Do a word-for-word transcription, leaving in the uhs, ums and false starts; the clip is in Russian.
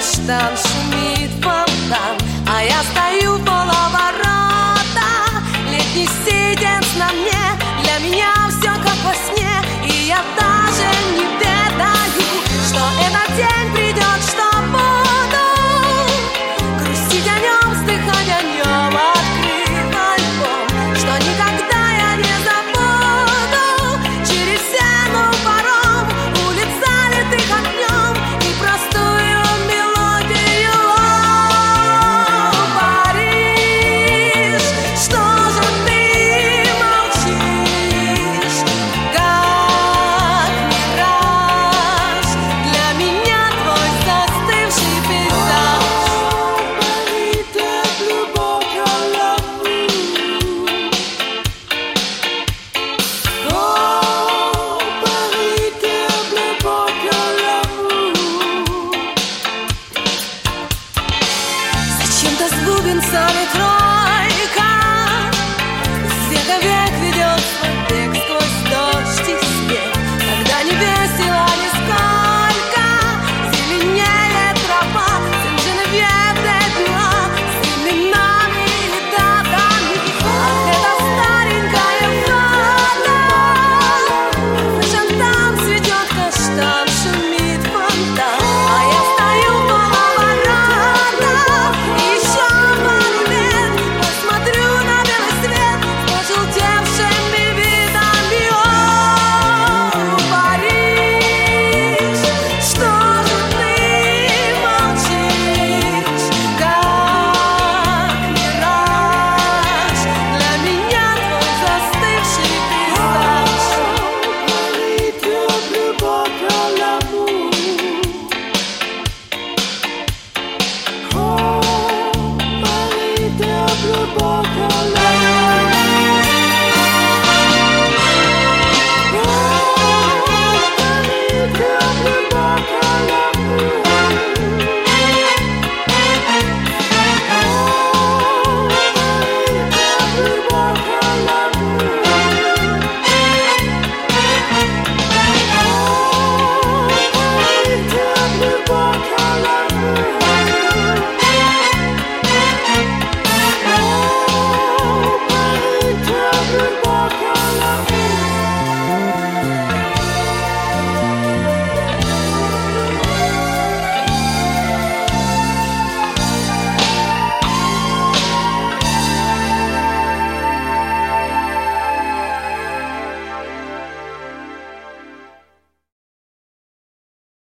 каштан, шумит фонтан, а я стою в полоборота. Летний сиденс на мне, для меня все как во сне, и я даже не ведаю, что этот день придет, что буду грустить о нем, вздыхать о нем, открыв альбом, что никогда я не забуду. Через стену паром, улица литых огнем и простую мелодию. О, Париж, что же ты молчишь, как мираж, для меня твой застывший пейзаж. Зачем-то сгубится метро.